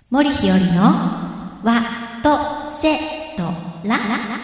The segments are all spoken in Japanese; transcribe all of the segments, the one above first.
森日和のわとせとら。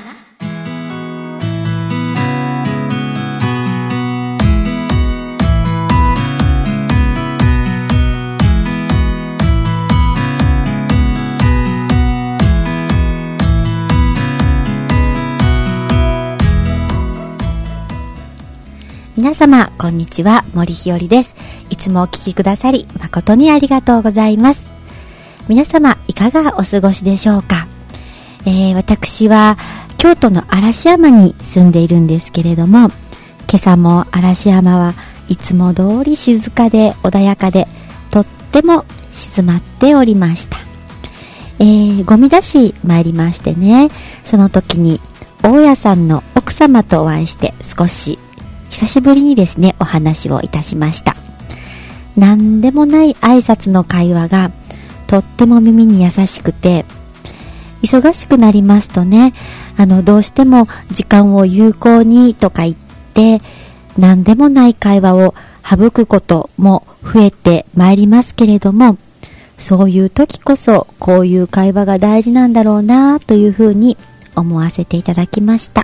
皆様こんにちは、森日和です。いつもお聞きくださり誠にありがとうございます。皆様いかがお過ごしでしょうか。私は京都の嵐山に住んでいるんですけれども、今朝も嵐山はいつも通り静かで穏やかで、とっても静まっておりました。ゴミ出し参りましてね、その時に大家さんの奥様とお会いして、少し久しぶりにですねお話をいたしました。何でもない挨拶の会話がとっても耳に優しくて、忙しくなりますとね、どうしても時間を有効にとか言って何でもない会話を省くことも増えてまいりますけれども、そういう時こそこういう会話が大事なんだろうなというふうに思わせていただきました。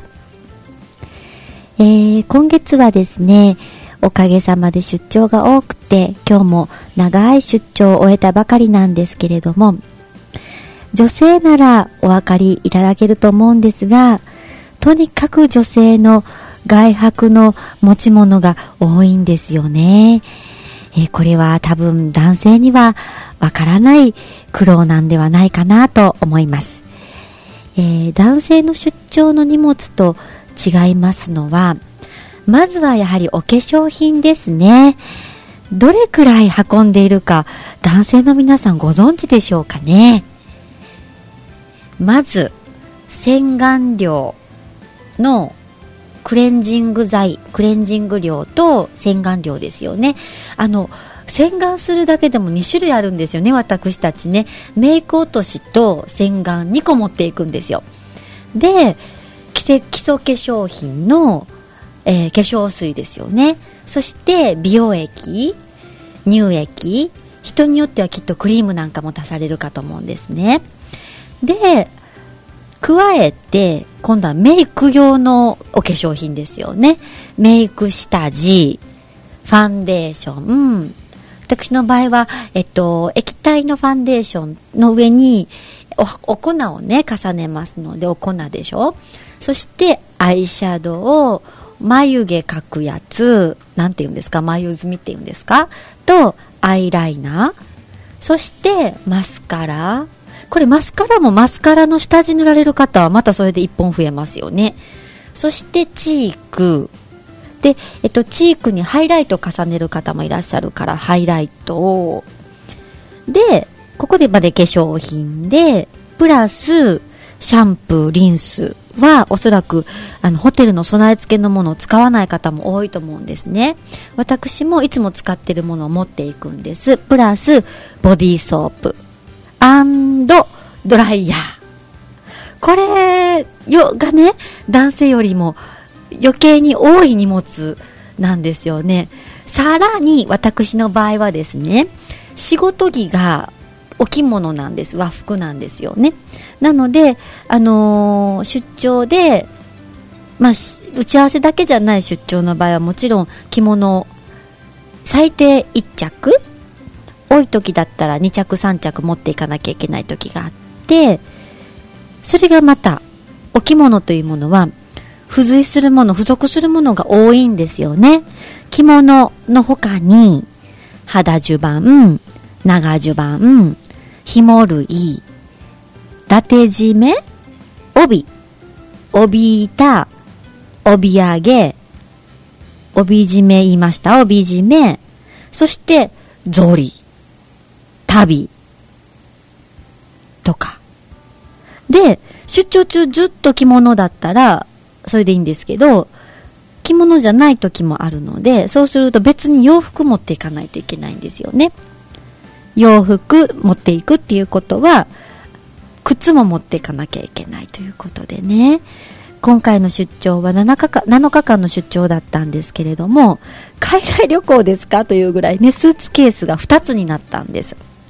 今月はですね、おかげさまで出張が多くて、今日も長い出張を終えたばかりなんですけれども、女性ならお分かりいただけると思うんですが、とにかく女性の外泊の持ち物が多いんですよね。これは多分男性にはわからない苦労なんではないかなと思います。男性の出張の荷物と違いますのは、まずはやはりお化粧品ですね。どれくらい運んでいるか、男性の皆さんご存知でしょうかね。まず洗顔料のクレンジング剤、クレンジング料と洗顔料ですよね。洗顔するだけでも2種類あるんですよね。私たちね、メイク落としと洗顔2個持っていくんですよ。で、基礎化粧品の化粧水ですよね。そして美容液、乳液、人によってはきっとクリームなんかも足されるかと思うんですね。で、加えて今度はメイク用のお化粧品ですよね。メイク下地、ファンデーション、私の場合は、液体のファンデーションの上にお粉をね重ねますので、お粉でしょ。そしてアイシャドウを眉毛描くやつ、なんて言うんですか、眉墨って言うんですか、とアイライナー、そしてマスカラ。これマスカラもマスカラの下地塗られる方はまたそれで1本増えますよね。そしてチークで、チークにハイライト重ねる方もいらっしゃるからハイライトをで、ここでまで化粧品でプラスシャンプー、リンスはおそらくホテルの備え付けのものを使わない方も多いと思うんですね。私もいつも使っているものを持っていくんです。プラスボディーソープ&ドライヤー。これがね、男性よりも余計に多い荷物なんですよね。さらに私の場合はですね、仕事着がお着物なんです。和服なんですよね。なので、出張で、打ち合わせだけじゃない出張の場合はもちろん着物最低1着、多い時だったら2着3着持っていかなきゃいけない時があって、それがまたお着物というものは付随するもの、付属するものが多いんですよね。着物の他に肌襦袢、長襦袢、紐類、伊達締め、帯、帯板、帯揚げ、帯締め言いました。帯締め、そして草履、旅とかで、出張中ずっと着物だったらそれでいいんですけど、着物じゃない時もあるので、そうすると別に洋服持っていかないといけないんですよね。洋服持っていくっていうことは靴も持っていかなきゃいけないということでね、今回の出張は7日間の出張だったんですけれども、海外旅行ですかというぐらいね、スーツケースが2つになったんです。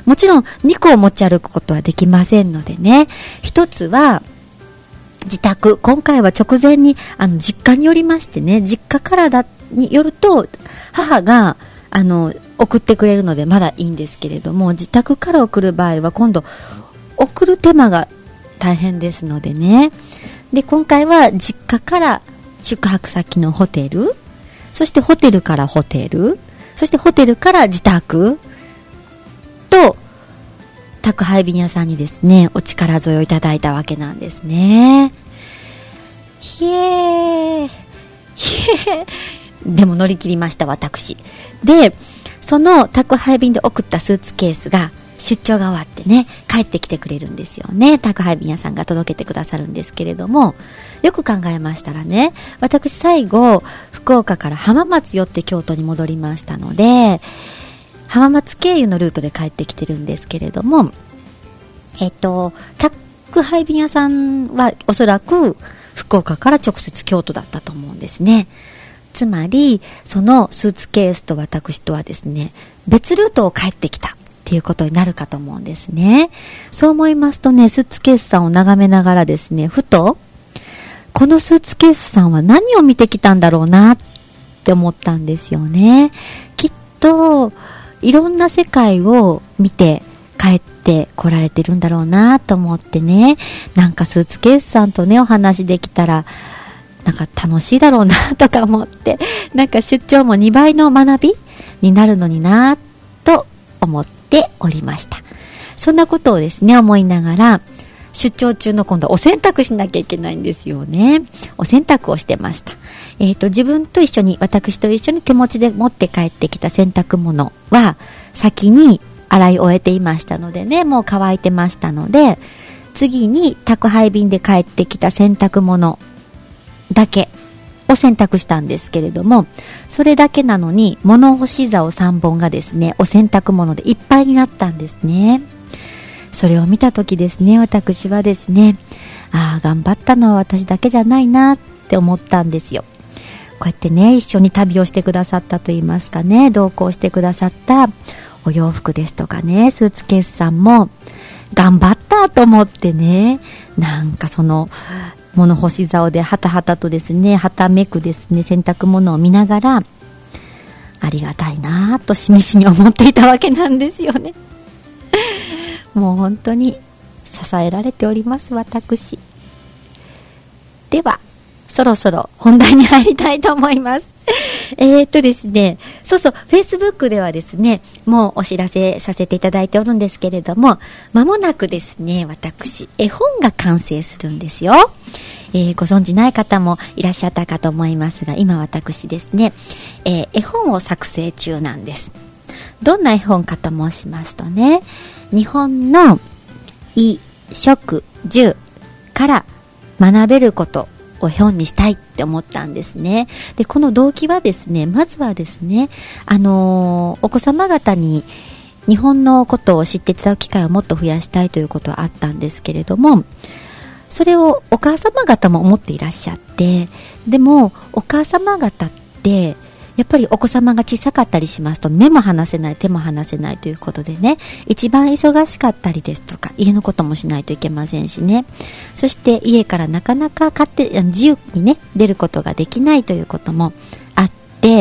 もちろん2個を持ち歩くことはできませんのでね、一つは自宅、今回は直前に実家によりましてね、実家からによると母が送ってくれるのでまだいいんですけれども、自宅から送る場合は今度送る手間が大変ですのでね。で、今回は実家から宿泊先のホテル、そしてホテルからホテル、そしてホテルから自宅と宅配便屋さんにですね、お力添えをいただいたわけなんですね。ひえーでも乗り切りました、私。で、その宅配便で送ったスーツケースが出張が終わってね、帰ってきてくれるんですよね。宅配便屋さんが届けてくださるんですけれども、よく考えましたらね、私最後福岡から浜松寄って京都に戻りましたので、浜松経由のルートで帰ってきてるんですけれども、宅配便屋さんはおそらく福岡から直接京都だったと思うんですね。つまりそのスーツケースと私とはですね、別ルートを帰ってきたっていうことになるかと思うんですね。そう思いますとね、スーツケースさんを眺めながらですね、ふとこのスーツケースさんは何を見てきたんだろうなって思ったんですよね。きっといろんな世界を見て帰って来られてるんだろうなと思ってね、なんかスーツケースさんとねお話できたらなんか楽しいだろうなとか思って、なんか出張も2倍の学びになるのになと思っておりました。そんなことをですね思いながら、出張中の今度お洗濯しなきゃいけないんですよね。お洗濯をしてました。自分と一緒に、私と一緒に手持ちで持って帰ってきた洗濯物は先に洗い終えていましたのでね、もう乾いてましたので、次に宅配便で帰ってきた洗濯物だけを洗濯したんですけれども、それだけなのに物干し竿3本がですねお洗濯物でいっぱいになったんですね。それを見た時ですね、私はですね、頑張ったのは私だけじゃないなって思ったんですよ。こうやってね一緒に旅をしてくださったと言いますかね、同行してくださったお洋服ですとかね、スーツケースさんも頑張ったと思ってね、なんかその物干し竿ではたはたとですね、はためくですね洗濯物を見ながら、ありがたいなとしみじみ思っていたわけなんですよね。もう本当に支えられております、私。ではそろそろ本題に入りたいと思います。ですね、Facebook ではですね、もうお知らせさせていただいておるんですけれども、間もなくですね、私、絵本が完成するんですよ。ご存知ない方もいらっしゃったかと思いますが、今私ですね、絵本を作成中なんです。どんな絵本かと申しますとね、日本の衣食住から学べることを絵本にしたいって思ったんですね。で、この動機はですね、まずはですね、お子様方に日本のことを知っていただく機会をもっと増やしたいということはあったんですけれども、それをお母様方も思っていらっしゃって、でもお母様方ってやっぱりお子様が小さかったりしますと、目も離せない手も離せないということでね、一番忙しかったりですとか、家のこともしないといけませんしね、そして家からなかなか自由にね出ることができないということもあって、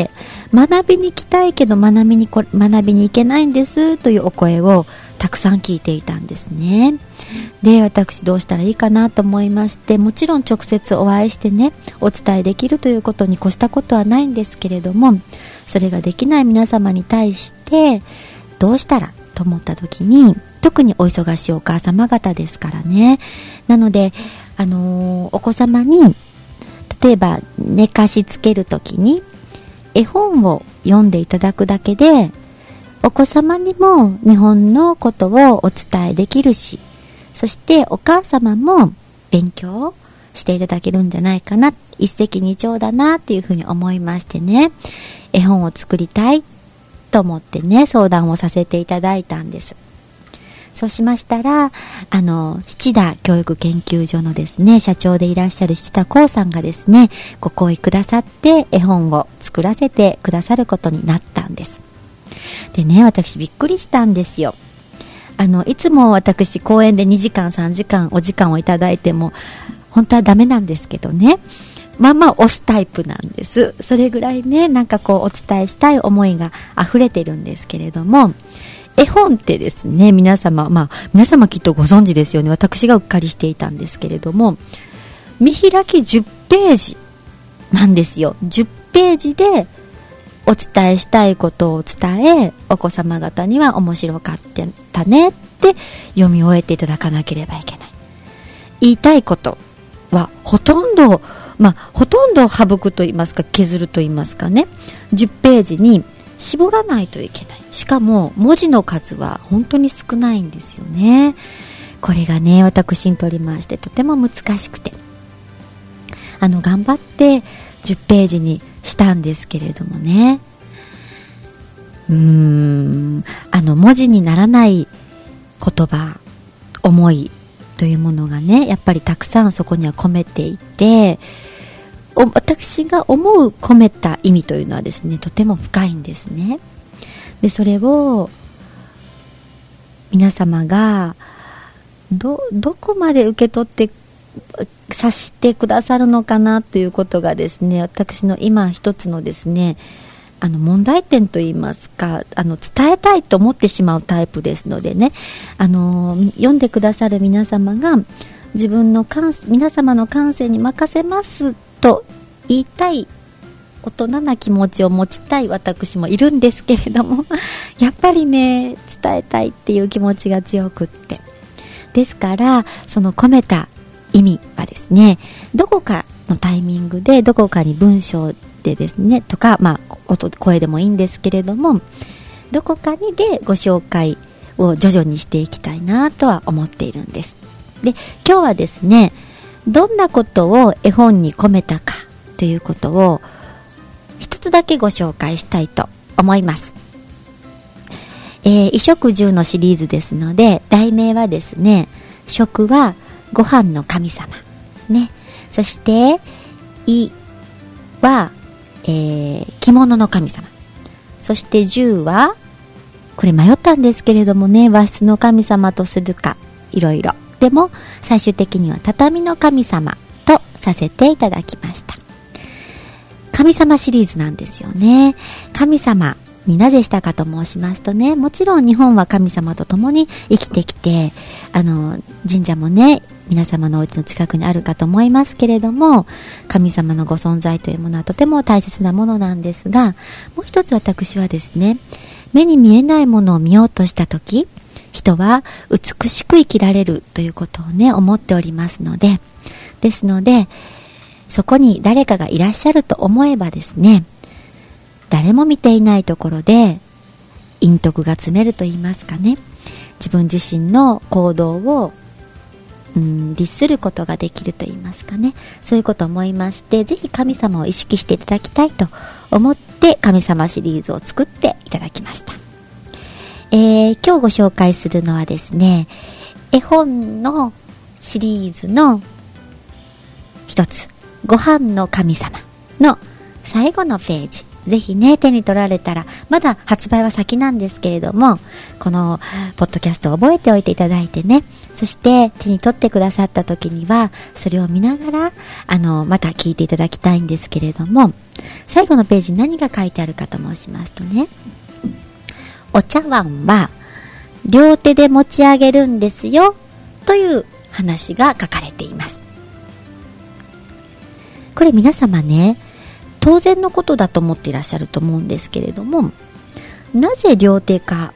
学びに行きたいけど学びに行けないんですというお声をたくさん聞いていたんですね。で、私どうしたらいいかなと思いまして、もちろん直接お会いしてねお伝えできるということに越したことはないんですけれども、それができない皆様に対してどうしたらと思った時に、特にお忙しいお母様方ですからね、なのでお子様に例えば寝かしつける時に絵本を読んでいただくだけで、お子様にも日本のことをお伝えできるし、そしてお母様も勉強していただけるんじゃないかな、一石二鳥だなっていうふうに思いましてね、絵本を作りたいと思ってね相談をさせていただいたんです。そうしましたら、七田教育研究所のですね社長でいらっしゃる七田光さんがですねご好意くださって絵本を作らせてくださることになったんです。でね、私びっくりしたんですよ。 いつも私講演で2時間3時間お時間をいただいても本当はダメなんですけどね、まあまあ押すタイプなんです。それぐらいね、なんかこうお伝えしたい思いが溢れてるんですけれども、絵本ってですね、皆様きっとご存知ですよね。私がうっかりしていたんですけれども、見開き10ページなんですよ。10ページでお伝えしたいことを伝え、お子様方には面白かったねって読み終えていただかなければいけない。言いたいことはほとんど省くと言いますか削ると言いますかね、10ページに絞らないといけない。しかも文字の数は本当に少ないんですよね。これがね、私にとりましてとても難しくて、頑張って10ページにしたんですけれどもね、文字にならない言葉、思いというものがね、やっぱりたくさんそこには込めていて、私が思う込めた意味というのはですね、とても深いんですね。でそれを皆様がどこまで受け取って察してくださるのかなということがですね、私の今一つのですね、問題点といいますか、伝えたいと思ってしまうタイプですのでね、読んでくださる皆様が皆様の感性に任せますと言いたい大人な気持ちを持ちたい私もいるんですけれどもやっぱりね、伝えたいっていう気持ちが強くって、ですからその込めた意味はですね、どこかのタイミングでどこかに文章でですねとか、声でもいいんですけれども、どこかにでご紹介を徐々にしていきたいなとは思っているんです。で、今日はですね、どんなことを絵本に込めたかということを一つだけご紹介したいと思います。衣食住のシリーズですので、題名はですね、食はご飯の神様ですね。そして衣は、着物の神様。そして住は、これ迷ったんですけれどもね、和室の神様とするかいろいろ、でも最終的には畳の神様とさせていただきました。神様シリーズなんですよね。神様になぜしたかと申しますとね、もちろん日本は神様と共に生きてきて、神社もね、皆様のお家の近くにあるかと思いますけれども、神様のご存在というものはとても大切なものなんですが、もう一つ私はですね、目に見えないものを見ようとしたとき、人は美しく生きられるということをね、思っておりますので、ですので、そこに誰かがいらっしゃると思えばですね、誰も見ていないところで陰徳が積めると言いますかね、自分自身の行動を律することができると言いますかね、そういうことを思いまして、ぜひ神様を意識していただきたいと思って神様シリーズを作っていただきました。今日ご紹介するのはですね、絵本のシリーズの一つ、ご飯の神様の最後のページ、ぜひね、手に取られたら、まだ発売は先なんですけれども、このポッドキャストを覚えておいていただいてね、そして手に取ってくださった時にはそれを見ながらまた聞いていただきたいんですけれども、最後のページに何が書いてあるかと申しますとね、お茶碗は両手で持ち上げるんですよという話が書かれています。これ皆様ね、当然のことだと思っていらっしゃると思うんですけれども、なぜ両手か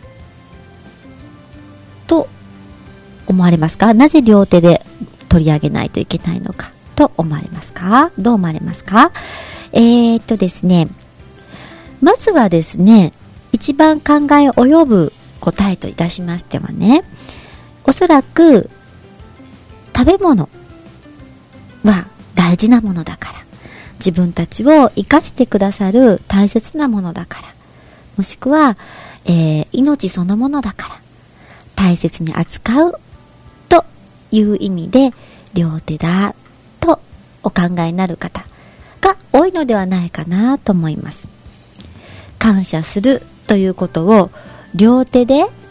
と思われますか？なぜ両手で取り上げないといけないのかと思われますか？どう思われますか？ですね、まずはですね、一番考え及ぶ答えといたしましてはね、おそらく食べ物は大事なものだから、自分たちを生かしてくださる大切なものだから、もしくは、命そのものだから大切に扱うという意味で両手だとお考えになる方が多いのではないかなと思います。感謝するということを両手で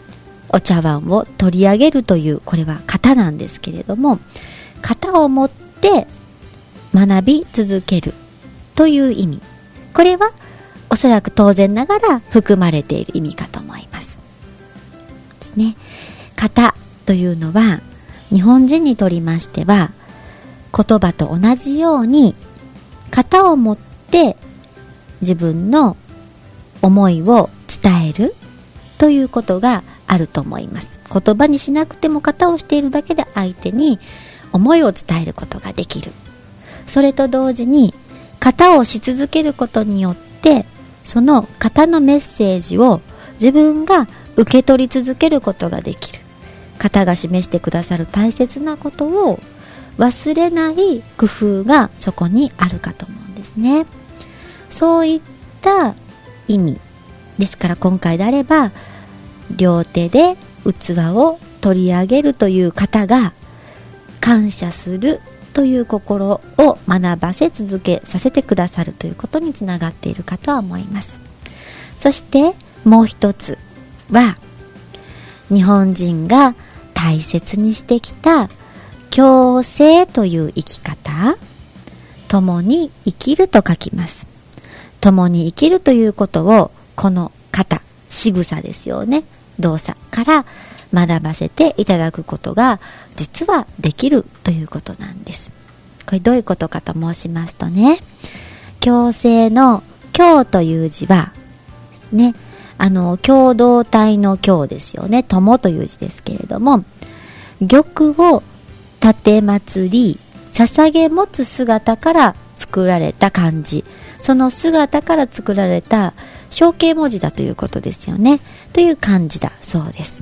お茶碗を取り上げるという、これは型なんですけれども、型を持って学び続けるという意味、これはおそらく当然ながら含まれている意味かと思いますですね。型というのは日本人にとりましては、言葉と同じように型を持って自分の思いを伝えるということがあると思います。言葉にしなくても型をしているだけで相手に思いを伝えることができる。それと同時に型をし続けることによって、その型のメッセージを自分が受け取り続けることができる。型が示してくださる大切なことを忘れない工夫がそこにあるかと思うんですね。そういった意味ですから、今回であれば両手で器を取り上げるという方が感謝するという心を学ばせ続けさせてくださるということにつながっているかとは思います。そしてもう一つは、日本人が大切にしてきた共生という生き方、共に生きると書きます。共に生きるということを、この型、仕草ですよね、動作から学ばせていただくことが実はできるということなんです。これどういうことかと申しますとね、共生の共という字はですね、共同体の共ですよね、友という字ですけれども、玉を立て祭り捧げ持つ姿から作られた漢字、その姿から作られた象形文字だということですよね、という漢字だそうです。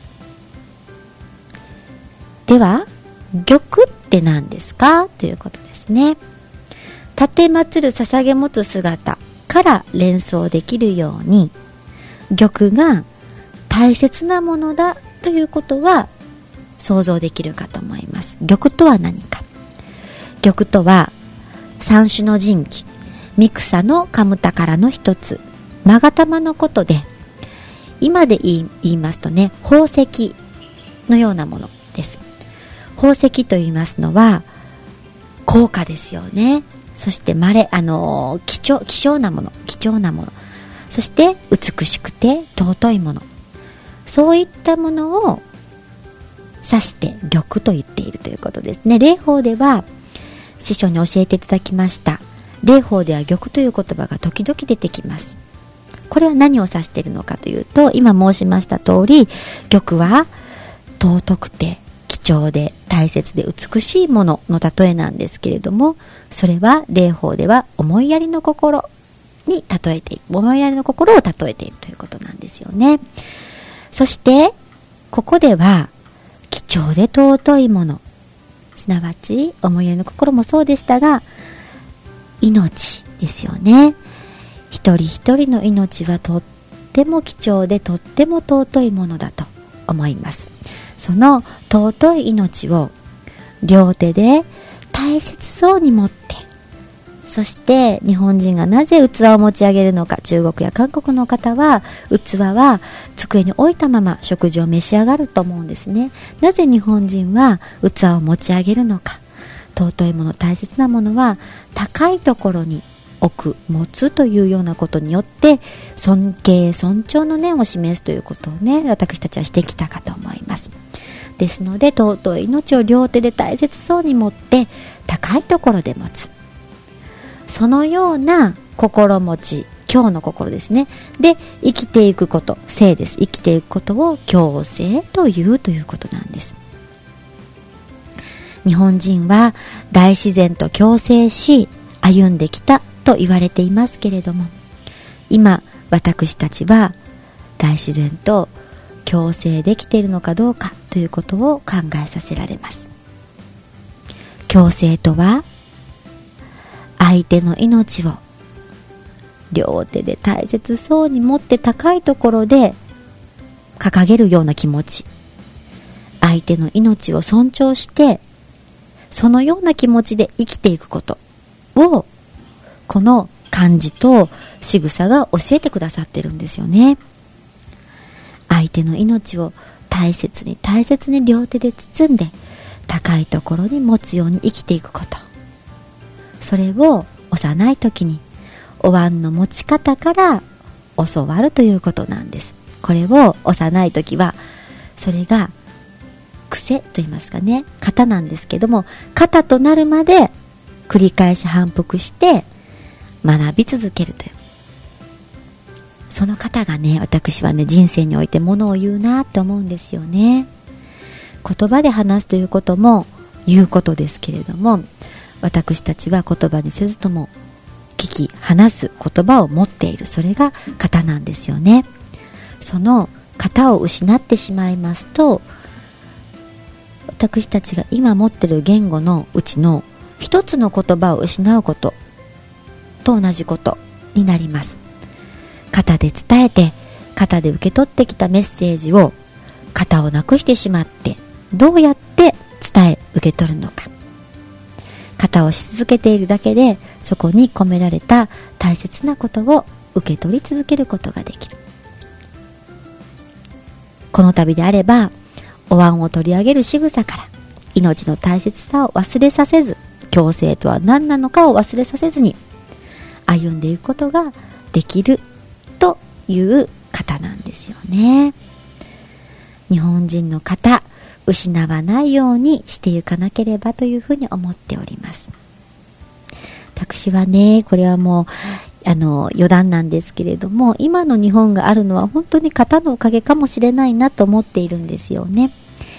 では玉って何ですかということですね。立て祭る捧げ持つ姿から連想できるように、玉が大切なものだということは想像できるかと思います。玉とは何か。玉とは三種の神器、三草のカムタからの一つ、勾玉のことで、今で言いますとね、宝石のようなものです。宝石と言いますのは高価ですよね。そして貴重なもの、そして美しくて尊いもの、そういったものを指して玉と言っているということですね。霊法では師匠に教えていただきました。霊法では玉という言葉が時々出てきます。これは何を指しているのかというと、今申しました通り、玉は尊くて貴重で大切で美しいものの例えなんですけれども、それは霊法では思いやりの心に例えている、思いやりの心を例えているということなんですよね。そしてここでは貴重で尊いもの、すなわち思いやりの心もそうでしたが、命ですよね。一人一人の命はとっても貴重でとっても尊いものだと思います。その尊い命を両手で大切そうに持って、そして日本人がなぜ器を持ち上げるのか、中国や韓国の方は器は机に置いたまま食事を召し上がると思うんですね。なぜ日本人は器を持ち上げるのか。尊いもの、大切なものは高いところに置く、持つというようなことによって尊敬尊重の念を示すということをね、私たちはしてきたかと思います。ですので尊い命を両手で大切そうに持って高いところで持つ、そのような心持ち、今日の心ですね。で生きていくこと、生です。生きていくことを共生ということなんです。日本人は大自然と共生し歩んできたと言われていますけれども、今私たちは大自然と共生できているのかどうかということを考えさせられます。共生とは相手の命を両手で大切そうに持って高いところで掲げるような気持ち、相手の命を尊重してそのような気持ちで生きていくことを、この漢字と仕草が教えてくださってるんですよね。 相手の命を大切に大切に両手で包んで高いところに持つように生きていくこと、それを幼い時にお椀の持ち方から教わるということなんです。これを幼い時はそれが癖と言いますかね、型なんですけども、型となるまで繰り返し反復して学び続けるという、その方がね、私はね、人生においてものを言うなって思うんですよね。言葉で話すということも言うことですけれども、私たちは言葉にせずとも聞き話す言葉を持っている、それが型なんですよね。その型を失ってしまいますと、私たちが今持っている言語のうちの一つの言葉を失うことと同じことになります。型で伝えて、型で受け取ってきたメッセージを型をなくしてしまって、どうやって伝え受け取るのか。型をし続けているだけで、そこに込められた大切なことを受け取り続けることができる。この度であれば、お椀を取り上げる仕草から命の大切さを忘れさせず、共生とは何なのかを忘れさせずに歩んでいくことができるという方なんですよね。日本人の方、失わないようにしていかなければというふうに思っております。私はね、これはもう余談なんですけれども、今の日本があるのは本当に型のおかげかもしれないなと思っているんですよね。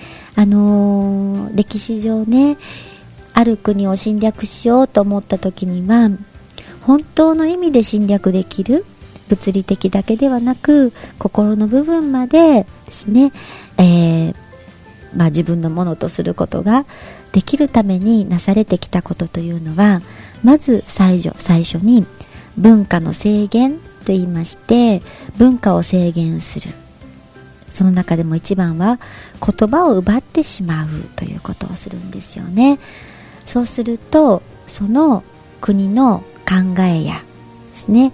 歴史上ね、ある国を侵略しようと思った時には、本当の意味で侵略できる、物理的だけではなく心の部分までですね、自分のものとすることができるためになされてきたことというのは、まず最初に文化の制限と言いまして、文化を制限する。その中でも一番は言葉を奪ってしまうということをするんですよね。そうすると、その国の考えやですね、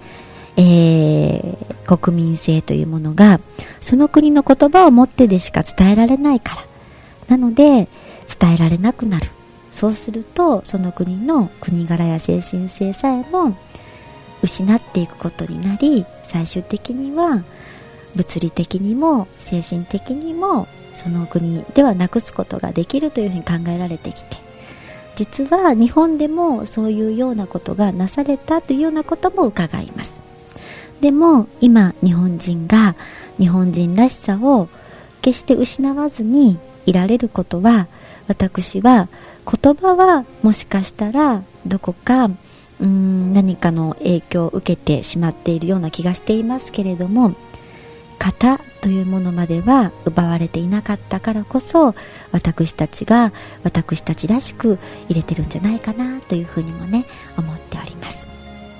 国民性というものがその国の言葉をもってでしか伝えられないから、なので伝えられなくなる。そうすると、その国の国柄や精神性さえも失っていくことになり、最終的には物理的にも精神的にもその国ではなくすことができるというふうに考えられてきて、実は日本でもそういうようなことがなされたというようなことも伺います。でも今、日本人が日本人らしさを決して失わずにいられることは、私は言葉はもしかしたらどこか何かの影響を受けてしまっているような気がしていますけれども、型というものまでは奪われていなかったからこそ、私たちが私たちらしく入れてるんじゃないかなというふうにもね、思っております。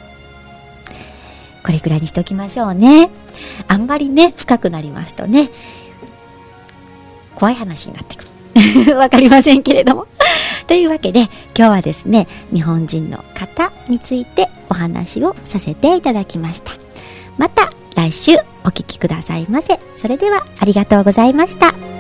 これくらいにしておきましょうね。あんまりね、深くなりますとね、怖い話になってくるわかりませんけれどもというわけで、今日はですね、日本人の型についてお話をさせていただきました。また来週お聞きくださいませ。それではありがとうございました。